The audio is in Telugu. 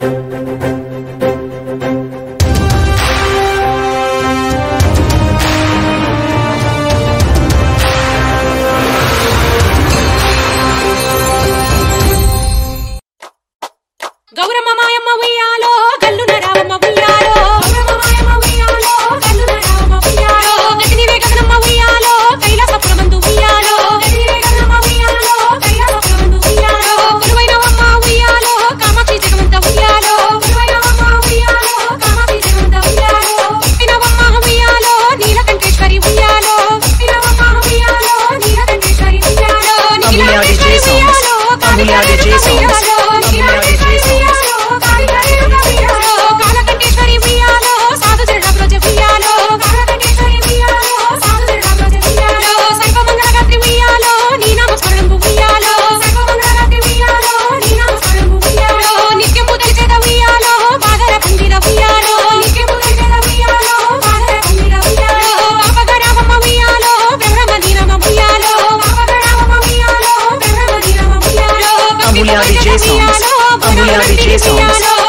గౌరమ్మ మాయమ్మ ఉయ్యాలో గల్లున రావమ్మ ఉయ్యాలో గౌరమ్మ మాయమ్మ ఉయ్యాలో గల్లున రావమ్మ ఉయ్యాలో గదినివే గగనమ్మ ఉయ్యాలో కైలాసపురమందు ఉయ్యాలో గదినివే గగనమ్మ ఉయ్యాలో కైలాసపురమందు ఉయ్యాలో గురువైనవమ్మ ఉయ్యాలో కామాక్షి జగమంత ఉయ్యాలో గురువైనవమ్మ ఉయ్యాలో కామాక్షి జగమంత ఉయ్యాలో వినవమ్మ ఉయ్యాలో నీలకంఠేశ్వరి ఉయ్యాలో వినవమ్మ ఉయ్యాలో నీలకంఠేశ్వరి ఉయ్యాలో అమూల్యాది జేసన్స్ అమూల్యాది జేసన్స్ కాలకంఠేశ్వరి ఉయ్యాలో సాధు జడబ్రోజ ఉయ్యాలో కాలకంఠేశ్వరి ఉయ్యాలో సాధు జడబ్రోజ ఉయ్యాలో సర్వమంగళగాత్రి ఉయ్యాలో నీ నామస్మరణంబు ఉయ్యాలో సర్వమంగళగాత్రి ఉయ్యాలో నీ నామస్మరణంబు ఉయ్యాలో నిత్యము దలిచేద ఉయ్యాలో బాగర పందిర ఉయ్యాలో నిత్యము దలిచేద ఉయ్యాలో బాగర పందిర ఉయ్యాలో పాపగరామమ్మ ఉయ్యాలో బ్రహ్మ నీనమ ఉయ్యాలో పాపగరామమ్మ ఉయ్యాలో బ్రహ్మ నీనమ ఉయ్యాలో అమూల్యాది జేసన్స్ అమూల్యాది జేసన్స్